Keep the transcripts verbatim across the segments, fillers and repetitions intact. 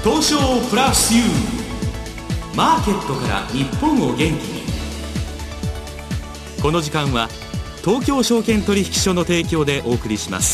東証プラス ユー マーケットから日本を元気に。この時間は東京証券取引所の提供でお送りします。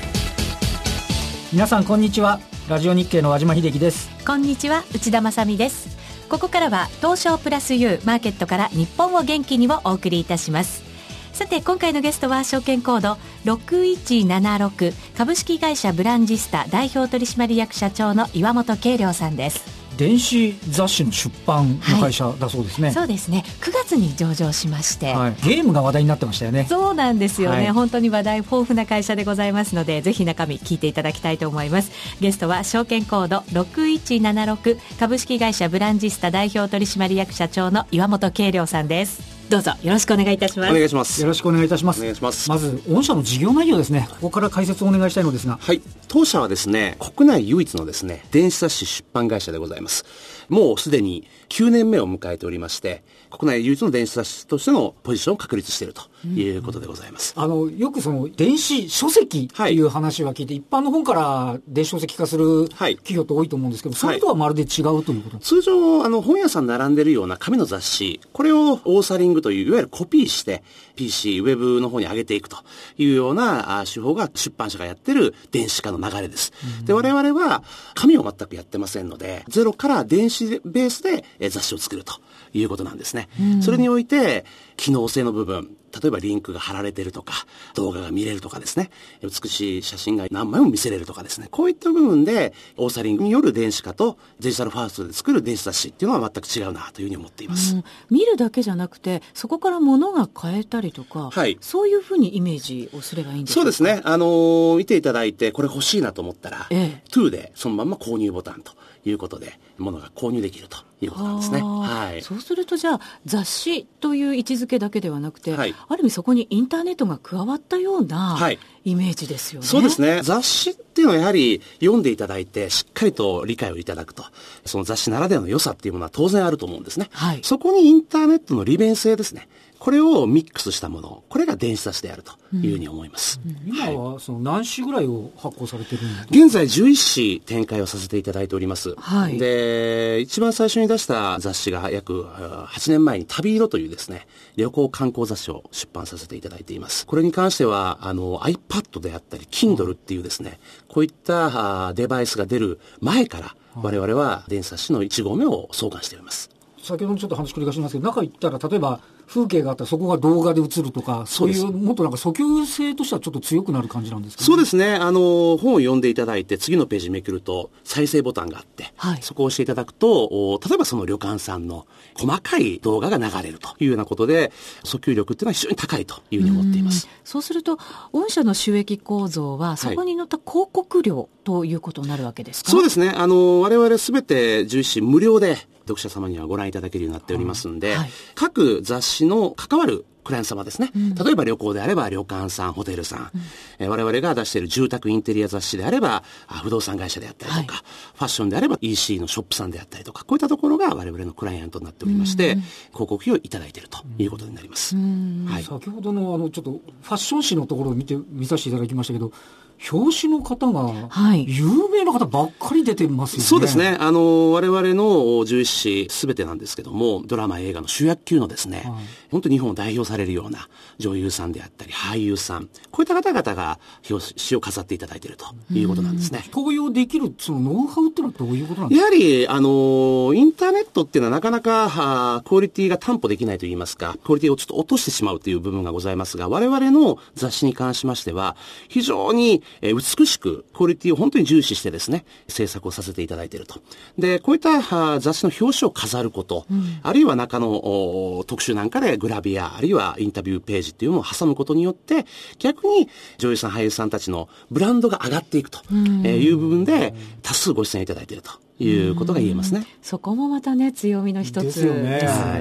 皆さんこんにちは。ラジオ日経の和島秀樹です。 こんにちは、内田まさみです。ここからは東証プラス ユー マーケットから日本を元気にをお送りいたします。さて今回のゲストは証券コードろくいちななろく株式会社ブランジスタ代表取締役社長の岩本慶良さんです。 電子雑誌の出版の会社だそうですね、 はい、そうですね。くがつに上場しまして、 はい、ゲームが話題になってましたよね。 そうなんですよね、はい、本当に話題豊富な会社でございますので、ぜひ中身聞いていただきたいと思います。ゲストは証券コードろくいちななろく株式会社ブランジスタ代表取締役社長の岩本慶良さんです。どうぞよろしくお願いいたします。 お願いします。 よろしくお願いいたします。 お願いします。 まず御社の事業内容ですね、ここから解説をお願いしたいのですが。 はい、当社はですね、国内唯一のですね電子雑誌出版会社でございます。もうすでにきゅうねんめを迎えておりまして、国内唯一の電子雑誌としてのポジションを確立しているということでございます、 うん、あのよくその電子書籍っていう話は聞いて、はい、一般の本から電子書籍化する企業って多いと思うんですけど、はい、それとはまるで違うということ、はい、 通常あの本屋さん並んでるような紙の雑誌、これをオーサリングといういわゆるコピーして ピーシー、ウェブの方に上げていくというような手法が出版社がやってる電子化の流れです、うん、で我々は紙を全くやってませんので、ゼロから電子ベースで雑誌を作るということなんですね、うん、それにおいて機能性の部分、例えばリンクが貼られているとか、動画が見れるとかですね、美しい写真が何枚も見せれるとかですね、こういった部分でオーサリングによる電子化とデジタルファーストで作る電子雑誌っていうのは全く違うなというふうに思っています、 うん、見るだけじゃなくてそこから物が変えたりとか、はい、そういうふうにイメージをすればいいんでしょうか。 そうですね、あのー、見ていただいてこれ欲しいなと思ったら、ええ、トゥー でそのまま購入ボタンということで物が購入できるということなんですね、はい、 そうするとじゃあ雑誌という位置づけだけではなくて、はい、ある意味そこにインターネットが加わったようなイメージですよね、はい、 そうですね。雑誌っていうのはやはり読んでいただいてしっかりと理解をいただくと、その雑誌ならではの良さっていうものは当然あると思うんですね、はい、そこにインターネットの利便性ですね、これをミックスしたもの、これが電子雑誌であるというふうに思います、 うんうん、今はその何紙ぐらいを発行されてるんですか。 現在じゅういち紙展開をさせていただいております、はい、で一番最初に出した雑誌が約はちねんまえに旅色というですね旅行観光雑誌を出版させていただいています。これに関してはあの iPad であったり Kindle っていうですね、うん、こういったデバイスが出る前から我々は電子雑誌のいち号目を創刊しております。 先ほどちょっと話繰り返しますけど、中行ったら例えば風景があったらそこが動画で映るとか、そういうもっとなんか訴求性としてはちょっと強くなる感じなんですかね。 そうですね、あの本を読んでいただいて次のページめくると再生ボタンがあって、はい、そこを押していただくと例えばその旅館さんの細かい動画が流れるというようなことで、訴求力っていうのは非常に高いというふうに思っています。 うそうすると御社の収益構造はそこに載った広告料ということになるわけですか。 はい、そうですね、あの我々すべてじゅういち紙無料で読者様にはご覧いただけるようになっておりますので、はい、各雑誌の関わるクライアント様ですね、うん、例えば旅行であれば旅館さん、ホテルさん、うんえー、我々が出している住宅インテリア雑誌であれば不動産会社であったりとか、はい、ファッションであれば イーシー のショップさんであったりとか、こういったところが我々のクライアントになっておりまして、うん、広告費をいただいているということになります、 うんはい、先ほどのあのちょっとファッション誌のところを見て見させていただきましたけど、表紙の方が有名な方ばっかり出てますよね。 そうですね、あの我々のじゅういち紙すべてなんですけども、ドラマ映画の主役級のですね、はい、本当に日本を代表されるような女優さんであったり俳優さん、こういった方々が表紙を飾っていただいているということなんですね。 登用できるそのノウハウってのはどういうことなんですか。 やはりあのインターネットっていうのはなかなかクオリティが担保できないといいますか、クオリティをちょっと落としてしまうという部分がございますが、我々の雑誌に関しましては非常にえ美しくクオリティを本当に重視してですね制作をさせていただいていると。でこういった雑誌の表紙を飾ること、うん、あるいは中の特集なんかでグラビアあるいはインタビューページっていうのを挟むことによって逆に女優さん俳優さんたちのブランドが上がっていくという部分で多数ご出演いただいているということが言えますね。 そこもまたね強みの一つですよね。 ですよね。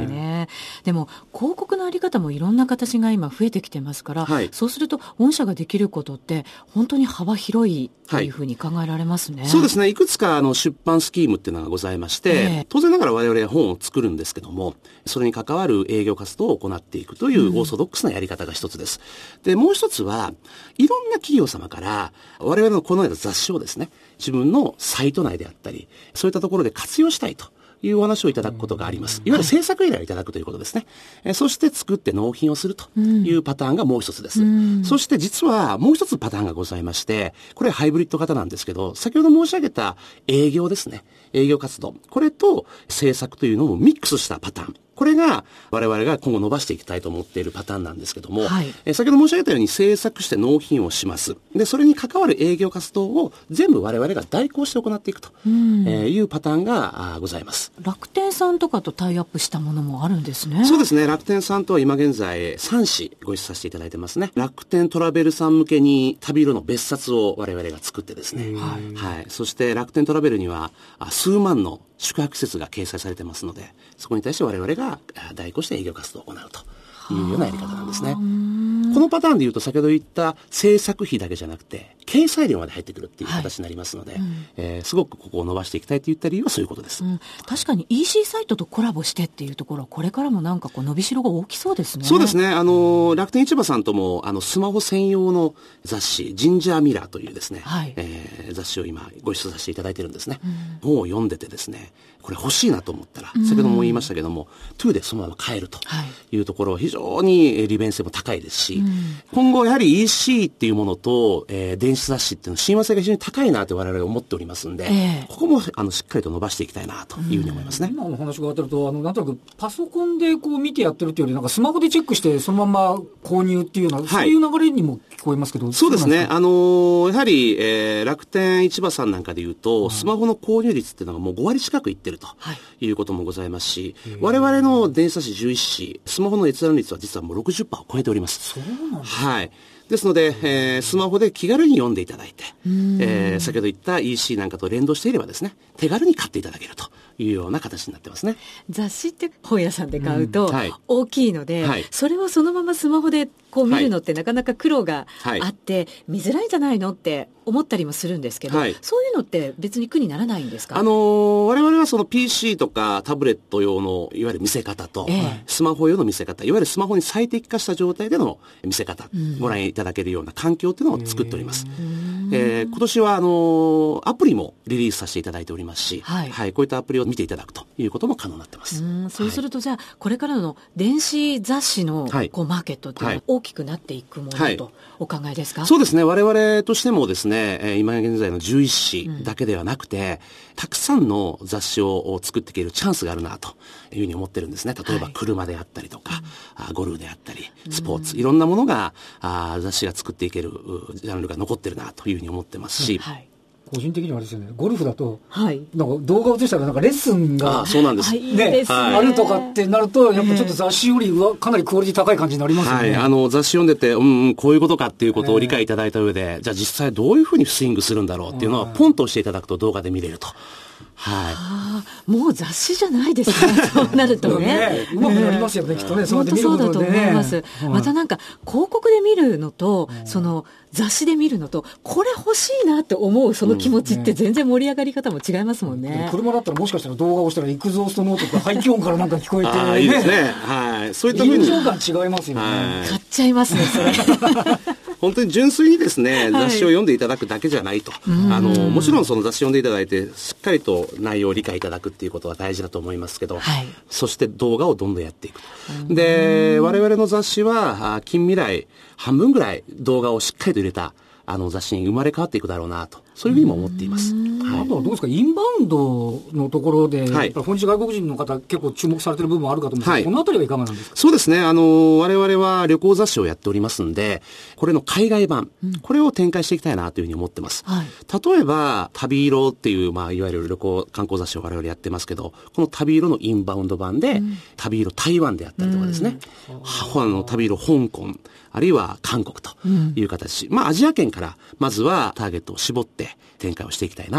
ね。でも広告のあり方もいろんな形が今増えてきてますから、はい、そうすると御社ができることって本当に幅広いというふうに考えられますね。 はい、そうですね。いくつかあの出版スキームっていうのがございまして、えー、当然ながら我々は本を作るんですけども、それに関わる営業活動を行っていくというオーソドックスなやり方が一つです。うん、で、もう一つはいろんな企業様から我々のこのような雑誌をですね、自分のサイト内であったり、そういったところで活用したいというお話をいただくことがあります。いわゆる制作依頼をいただくということですね。はい、そして作って納品をするというパターンがもう一つです。うん、そして実はもう一つパターンがございまして、これはハイブリッド型なんですけど、先ほど申し上げた営業ですね。営業活動。これと制作というのをミックスしたパターン。これが我々が今後伸ばしていきたいと思っているパターンなんですけども、はい、え先ほど申し上げたように制作して納品をします。で、それに関わる営業活動を全部我々が代行して行っていくというパターンがございます。 楽天さんとかとタイアップしたものもあるんですね。 そうですね。楽天さんとは今現在さんしご一緒させていただいてますね。楽天トラベルさん向けに旅色の別冊を我々が作ってですね。はい。はい。そして楽天トラベルには数万の宿泊施設が掲載されてますので、そこに対して我々が代行して営業活動を行うというようなやり方なんですね。このパターンで言うと先ほど言った制作費だけじゃなくて掲載料まで入ってくるっていう形になりますので、はい、うんえー、すごくここを伸ばしていきたいといった理由はそういうことです、 うん、確かに イーシー サイトとコラボしてっていうところはこれからもなんかこう伸びしろが大きそうですね。 そうですね。あの楽天市場さんともあのスマホ専用の雑誌ジンジャーミラーというですね、はいえー、雑誌を今ご一緒させていただいてるんですね、うん、本を読んでてですね、これ欲しいなと思ったら、うん、先ほども言いましたけども トゥー でそのまま買えるというところは非常に利便性も高いですし、うん、今後やはり イーシー っていうものと、えー、電子雑誌っていうのは親和性が非常に高いなと我々は思っておりますんで、えー、ここもあのしっかりと伸ばしていきたいなというふうに思いますね。 うん、今の話が当たるとあのなんとなくパソコンでこう見てやってるっていうよりなんかスマホでチェックしてそのまま購入っていうような、はい、そういう流れにも聞こえますけど。 そうですね。あのー、やはり、えー、楽天市場さんなんかでいうと、うん、スマホの購入率っていうのがもうごわり近くいってるということもございますし、はい、我々の電子雑誌じゅういっしスマホの閲覧率は実はもう ろくじゅっパーセント を超えております。 そうなんですか。 はい。ですので、えー、スマホで気軽に読んでいただいて、えー、先ほど言った イーシー なんかと連動していればですね、手軽に買っていただけるというような形になってますね。 雑誌って本屋さんで買うと大きいので、うんはい、それをそのままスマホでこう見るのってなかなか苦労があって、はい、見づらいんじゃないのって思ったりもするんですけど、はい、そういうのって別に苦にならないんですか？ あのー、我々はその ピーシー とかタブレット用のいわゆる見せ方と、えー、スマホ用の見せ方、いわゆるスマホに最適化した状態での見せ方、うん、ご覧いただけるような環境っていうのを作っております。えー、今年はあのー、アプリもリリースさせていただいておりますし、はいはい、こういったアプリを見ていただくということも可能になってます。 うんそうすると、はい、じゃあこれからの電子雑誌のこうマーケットっていうのは大きくなっていくものとお考えですか？ はい、そうですね。我々としてもですね、えー、今現在のじゅういっしだけではなくて、うん、たくさんの雑誌を作っていけるチャンスがあるなというふうに思ってるんですね。例えば車であったりとか、はい、ゴルフであったりスポーツ、うん、いろんなものがあ雑誌が作っていけるジャンルが残ってるなというふうに思ってますし、うんはい個人的にはあれですよね、ゴルフだと、はい、なんか動画を映したらなんかレッスンがあ、そうなんです、 ね、いいですね、あるとかってなるとやっぱちょっと雑誌よりはかなりクオリティ高い感じになりますよね。 はい、あの雑誌読んでて、うん、うん、こういうことかっていうことを理解いただいた上で、じゃあ実際どういうふうにスイングするんだろうっていうのはポンと押していただくと動画で見れると。はい、 あもう雑誌じゃないですねそうなるとねねうまくなりますよね、えー、きっとね。そうやって見ることでね。 本当そうだと思います、うん、またなんか広告で見るのと、うん、その雑誌で見るのとこれ欲しいなって思うその気持ちって全然盛り上がり方も違いますもんね、うんね、 車だったらもしかしたら動画をしたらエクゾーストノートとか排気音からなんか聞こえて、ね、 あいいですね、はい、そういった風に臨場感違いますよね。 買っちゃいますねそれ本当に純粋にですね、雑誌を読んでいただくだけじゃないと、はい、あのもちろんその雑誌読んでいただいてしっかりと内容を理解いただくっていうことは大事だと思いますけど、はい、そして動画をどんどんやっていくと。で我々の雑誌は近未来半分ぐらい動画をしっかりと入れたあの雑誌に生まれ変わっていくだろうなと、そういうふうにも思っています。 はい、あとはどうですか、インバウンドのところで、はい、やっぱり訪日外国人の方結構注目されている部分もあるかと思うんですけど、はい、このあたりはいかがなんですか？ そうですね、あの我々は旅行雑誌をやっておりますんで、これの海外版、うん、これを展開していきたいなというふうに思ってます。はい、例えば旅色っていう、まあ、いわゆる旅行観光雑誌を我々やってますけど、この旅色のインバウンド版で、うん、旅色台湾であったりとかですね、うん、あの旅色香港あるいは韓国という形、うん、まあアジア圏からまずはターゲットを絞って展開をしていきたいなと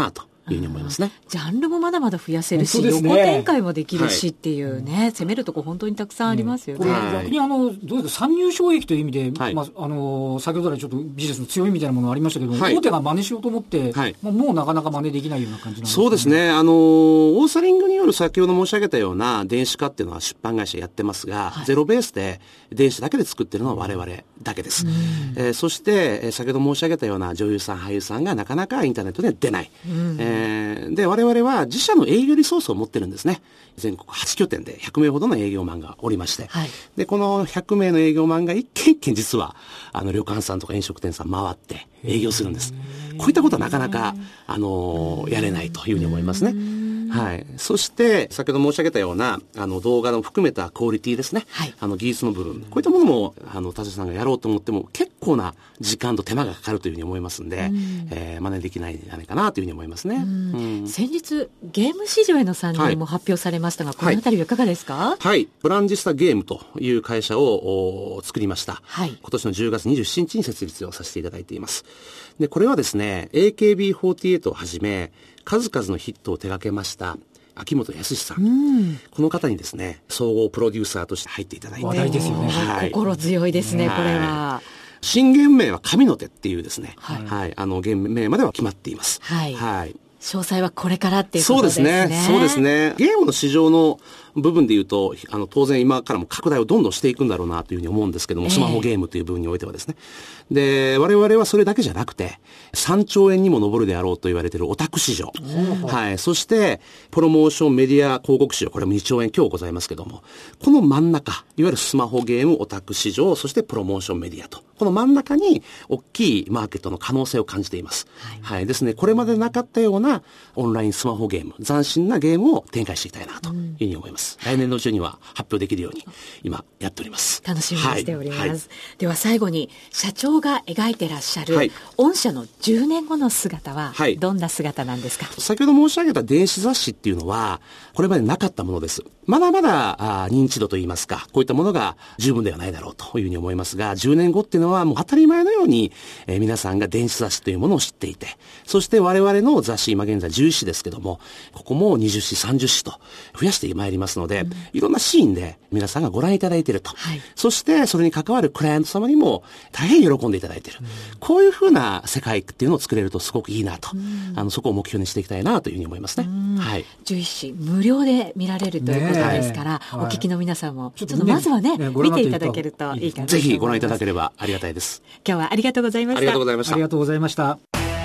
というふうに思いますね。 ジャンルもまだまだ増やせるし、ね、横展開もできるしっていうね、はい、攻めるとこ本当にたくさんありますよね。 うん、これ逆にあのどうですか、参入障壁という意味で、はい、まあ、あの先ほど来ちょっとビジネスの強いみたいなものがありましたけど、はい、大手が真似しようと思って、はい、まあ、もうなかなか真似できないような感じなんですかね。 そうですね。あのオーサリングによる先ほど申し上げたような電子化っていうのは出版会社やってますが、はい、ゼロベースで電子だけで作ってるのは我々だけです。えー、そして、えー、先ほど申し上げたような女優さん俳優さんがなかなかインターネットで出ない。えー、で我々は自社の営業リソースを持ってるんですね。全国はち拠点でひゃくめいほどの営業マンがおりまして、はい、でこのひゃくめいの営業マンが一軒一軒実はあの旅館さんとか飲食店さん回って営業するんです。こういったことはなかなかあのー、やれないというふうに思いますね。はい。そして、先ほど申し上げたような、あの、動画の含めたクオリティですね。はい。あの、技術の部分。こういったものも、あの、田代さんがやろうと思っても、結構な時間と手間がかかるというふうに思いますんで、んえー、真似できないんじゃないかなというふうに思いますね。うんうん、 先日、ゲーム市場への参入も発表されましたが、はい、このあたりはいかがですか？ はい。はい。ブランジスタゲームという会社を作りました。はい。今年のじゅうがつにじゅうしちにちに設立をさせていただいています。で、これはですね、エーケービーフォーティーエイト をはじめ、数々のヒットを手掛けました、秋元康さん、うん、この方にですね総合プロデューサーとして入っていただいて、 話題ですよね、 はい、心強いですね、はい、これは新ゲーム名は神の手っていうですね、はいはい、あのゲーム名までは決まっています、はいはい、詳細はこれからっていうことですね。 そうですね。そうですね。ゲームの市場の部分で言うと、あの、当然今からも拡大をどんどんしていくんだろうなというふうに思うんですけども、えー、スマホゲームという部分においてはですね。で、我々はそれだけじゃなくて、さんちょうえんにも上るであろうと言われているオタク市場。はい。そして、プロモーションメディア広告市場、これもにちょうえん強ございますけども、この真ん中、いわゆるスマホゲームオタク市場、そしてプロモーションメディアと、この真ん中に大きいマーケットの可能性を感じています。はい。はい、ですね、これまでなかったようなオンラインスマホゲーム、斬新なゲームを展開していきたいなというふうに思います。うん、来年のうちには発表できるように今やっております。 楽しみにしております。はいはい、では最後に社長が描いてらっしゃる、はい、御社のじゅうねんごの姿はどんな姿なんですか？はい、 先ほど申し上げた電子雑誌っていうのはこれまでなかったものです。まだまだあ認知度といいますか、こういったものが十分ではないだろうというふうに思いますが、じゅうねんごっていうのはもう当たり前のように、えー、皆さんが電子雑誌というものを知っていて、そして我々の雑誌、今現在じゅういっしですけども、ここもにじゅっしさんじゅっしと増やしてまいりますので、うん、いろんなシーンで皆さんがご覧いただいていると、はい、そしてそれに関わるクライアント様にも大変喜んでいただいている、うん、こういうふうな世界っていうのを作れるとすごくいいなと、うん、あのそこを目標にしていきたいなというふうに思いますね。うん、はい、 じゅういっし無料で見られるということですから、はい、お聞きの皆さんもちょっとまずはね、ね見ていただけるといいかなと思います。 ぜひご覧いただければありがたいです。 今日はありがとうございました。 ありがとうございました。 ありがとうございました。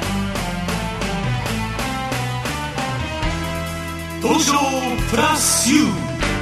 東証プラス ユー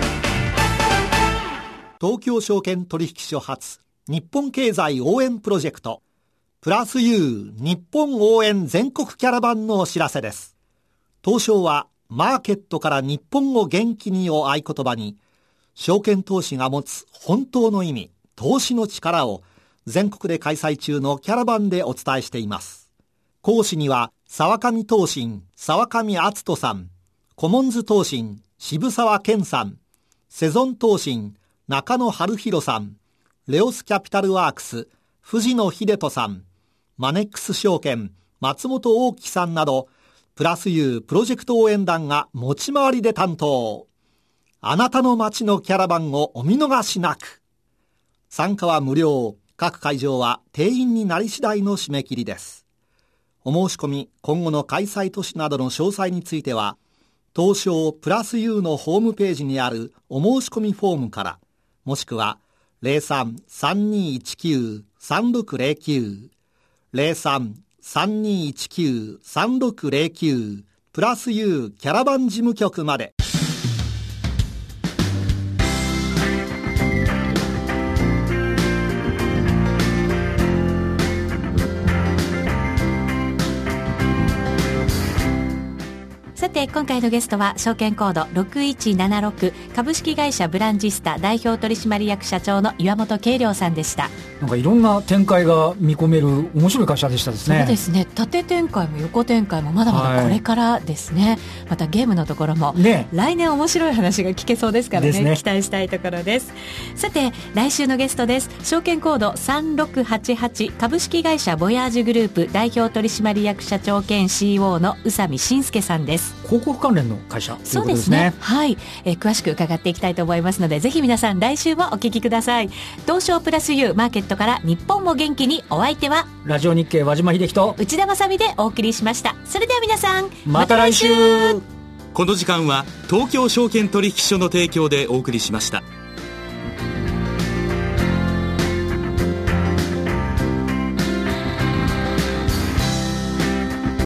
東京証券取引所発日本経済応援プロジェクトプラス ユー 日本応援全国キャラバンのお知らせです。東証はマーケットから日本を元気にを合言葉に、証券投資が持つ本当の意味、投資の力を全国で開催中のキャラバンでお伝えしています。講師には沢上東進沢上篤人さん、コモンズ東進渋沢健さん、セゾン東進中野春弘さん、レオスキャピタルワークス藤野秀人さん、マネックス証券松本大樹さんなど、プラス ユー プロジェクト応援団が持ち回りで担当。あなたの街のキャラバンをお見逃しなく。参加は無料。各会場は定員になり次第の締め切りです。お申し込み、今後の開催都市などの詳細については、東証プラス ユー のホームページにあるお申し込みフォームから、もしくは ゼロさん さんにいちきゅう さんろくゼロきゅう ゼロさん さんにいちきゅう さんろくゼロきゅう プラス ユー キャラバン事務局まで。 さて今回のゲストは証券コードろくいちななろく株式会社ブランジスタ代表取締役社長の岩本慶良さんでした。 なんかいろんな展開が見込める面白い会社でしたですね。 そうですね、縦展開も横展開もまだまだこれからですね、はい、またゲームのところも、ね、来年面白い話が聞けそうですから ね, ね期待したいところです。さて来週のゲストです。証券コードさんろくはちはち株式会社ボヤージュグループ代表取締役社長兼 シーイーオー の宇佐美信介さんです。 広告関連の会社ということですね。 そうですね、はい、えー、詳しく伺っていきたいと思いますのでぜひ皆さん来週もお聞きください。東証プラス ユー マーケットから日本を元気に、お相手はラジオ日経和島秀樹と内田まさみでお送りしました。それでは皆さんまた来週。 この時間は東京証券取引所の提供でお送りしました。